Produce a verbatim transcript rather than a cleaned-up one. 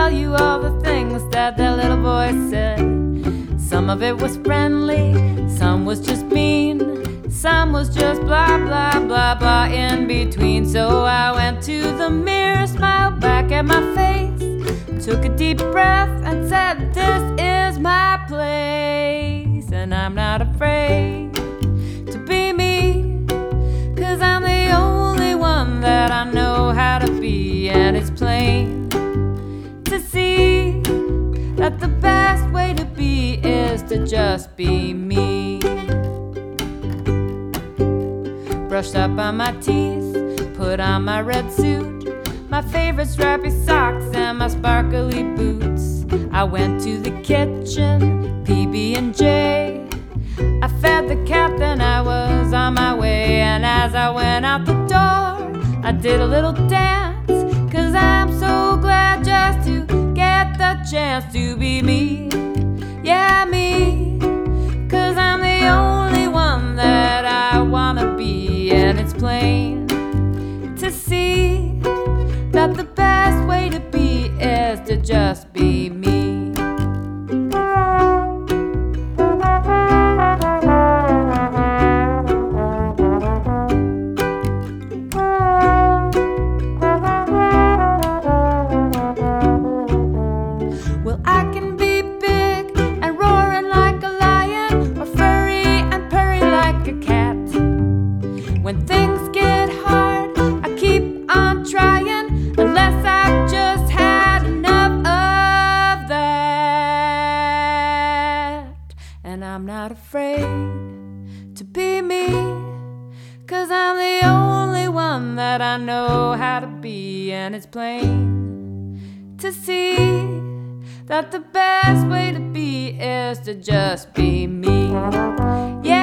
tell you all the things that that little boy said. Some of it was friendly, some was just mean, some was just blah, blah, blah, blah in between. So I went to the mirror, smiled back at my face, took a deep breath and said, this is my place. And I'm not afraid to be me, 'cause I'm the only one that I know how to be. And it's plain to see that the best way to be is to just be me. Brushed up on my teeth, put on my red suit, my favorite strappy socks and my sparkly boots. I went to the kitchen, P B and J. I fed the cat, then I was on my way. And as I went out the door, I did a little dance, 'cause I'm so glad just to get the chance to be me. Yeah, me, 'cause I'm the only one that I wanna be. And it's plain to see that the best way to be is to just be me. Well, I can be big and roaring like a lion, or furry and purry like a cat. When things get hard, I keep on trying, unless I've just had enough of that. And I'm not afraid to be me, 'cause I'm the only one that I know how to be. And it's plain to see that the best way to be is to just be me. Yeah.